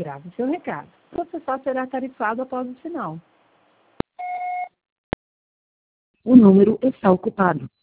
Grave seu recado. Você só será tarifado após o sinal. O número está ocupado.